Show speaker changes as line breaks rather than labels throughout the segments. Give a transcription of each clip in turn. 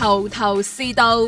頭頭是道。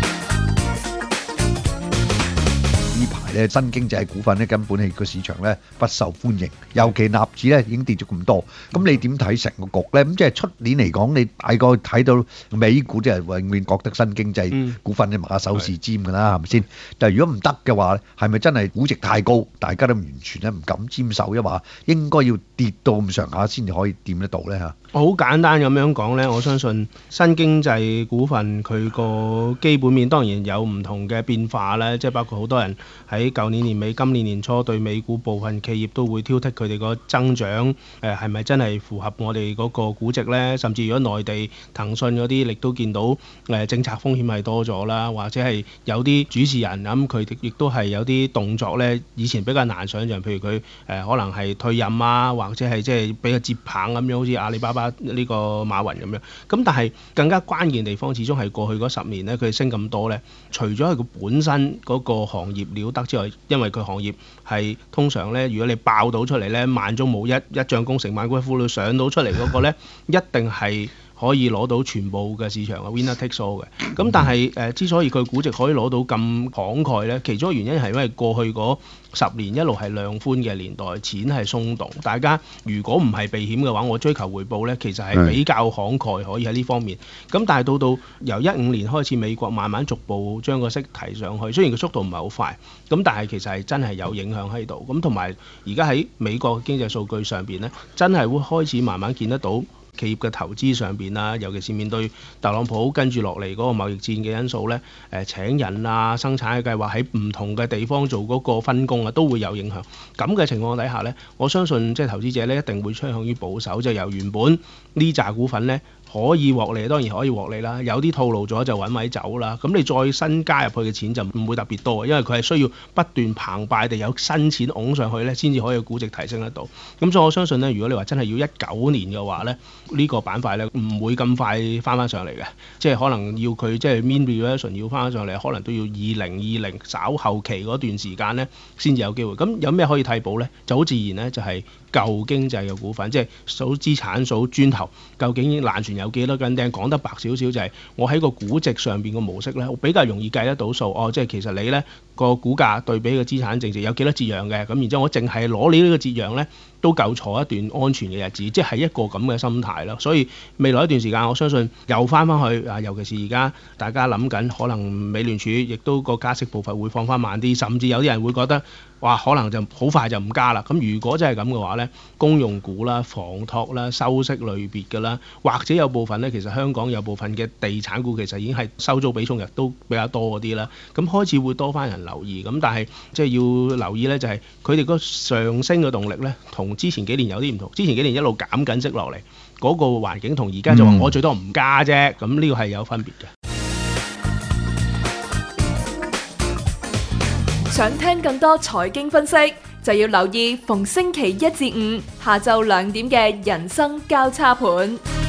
呢排咧新經濟股份咧根本係個市場咧不受歡迎，尤其納指咧已經跌咗咁多。咁你點睇成個局咧？咁即係出年嚟講，你大概睇到美股即係永遠覺得新經濟股份嘅馬首是瞻㗎啦，係咪先？但係如果唔得嘅話，係咪真係估值太高，大家都完全咧唔敢沾手？一話應該要跌到咁上下先至可以掂得到咧嚇。
好簡單咁樣講呢，我相信新經濟股份佢個基本面當然有唔同嘅變化啦，即係包括好多人喺舊年年尾、今年年初對美股部分企業都會挑剔佢哋個增長係咪真係符合我哋嗰個估值呢？甚至如果內地騰訊嗰啲，亦都見到政策風險係多咗啦，或者係有啲主持人咁佢哋亦都係有啲動作呢，以前比較難想像，譬如佢可能係退任啊，或者係即係俾個接棒咁樣，好似阿里巴巴呢個馬雲咁樣。咁但係更加關鍵地方，始終係過去嗰10年呢，佢升咁多呢，除咗係佢本身嗰個行業了得之外，因為佢行業係通常呢，如果你爆到出嚟呢，萬中無一將功成萬骨枯，你上到出嚟嗰個呢，一定係可以攞到全部嘅市場嘅 winner takes all 嘅。咁但係之所以佢估值可以攞到咁慷慨呢，其中一個原因係因為過去嗰10年一路係量寬嘅年代，錢係鬆動，大家如果唔係避險嘅話，我追求回報呢，其實係比較慷慨可以喺呢方面。咁但係到由15年開始，美國慢慢逐步將個息提上去，雖然個速度唔係好快，咁但係其實係真係有影響喺度。咁同埋而家喺美國經濟數據上邊呢，真係會開始慢慢見得到企業嘅投資上邊啦，尤其是面對特朗普跟住落嚟嗰個貿易戰嘅因素呢，請人啊、生產嘅計劃喺唔同嘅地方做嗰個分工啊，都會有影響。咁嘅情況底下呢，我相信即係投資者呢一定會趨向於保守，就由原本呢紮股份呢可以獲利，當然可以獲利啦。有啲套路咗就揾位走啦。咁你再新加入去嘅錢就唔會特別多，因為佢係需要不斷澎湃地有新錢拱上去呢，先至可以估值提升得到。咁所以我相信呢，如果你話真係要19年嘅話呢，呢個板塊呢唔會咁快翻上嚟嘅，即係可能要佢即係 mean reversion 要翻上嚟，可能都要2020稍後期嗰段時間呢先至有機會。咁有咩可以替補呢？就好自然呢，就係舊經濟嘅股份，即係數資產數磚頭，究竟爛船有幾多斤釘？講得白少少就係我喺個估值上邊個模式呢，我比較容易計得到數。即係其實你呢個股價對比個資產淨值有幾多折讓嘅，咁然之後我淨係攞你呢個折讓呢，都夠坐一段安全嘅日子，即係一個咁嘅心態咯。所以未來一段時間，我相信又翻去啊，尤其是而家大家諗緊，可能美聯儲亦都個加息步伐會放翻慢啲，甚至有啲人會覺得哇，可能就好快就唔加啦。咁如果真係咁嘅話呢，公用股啦、房託啦、收息類別嘅啦，或者有部分呢，其實香港有部分嘅地產股其實已經係收租比重亦都比較多嗰啲啦。咁開始會多翻人留意，咁但係即係要留意呢，就係佢哋個上升嘅動力呢，同之前幾年有啲唔同。之前幾年一路減緊息落嚟，嗰個環境同而家就話我最多唔加啫，咁呢個係有分別嘅。
想聽更多財經分析，就要留意逢星期1至5下晝2點嘅人生交叉盤。